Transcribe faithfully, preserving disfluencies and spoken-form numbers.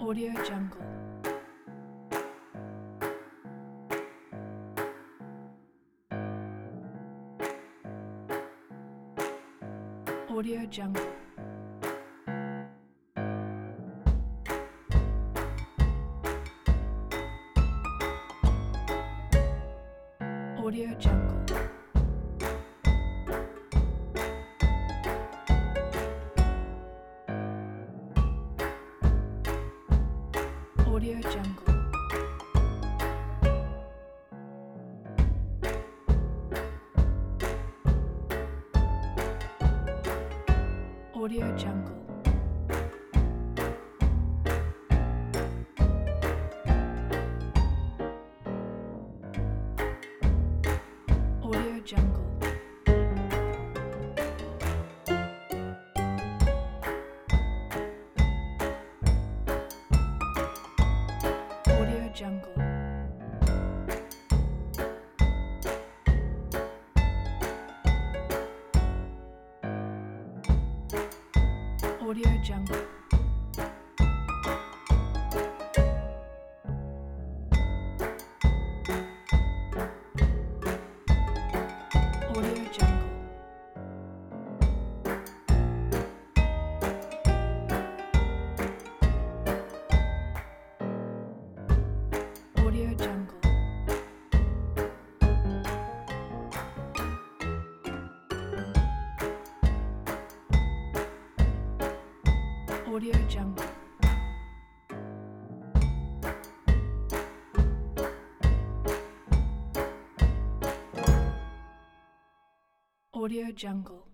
Audio Jungle. Audio Jungle. Audio Jungle. Audio Jungle. Audio Jungle. Audio Jungle. Audio Jungle. Audio Jungle. Audio Jungle. Audio Jungle. Audio Jungle. Audio Jungle.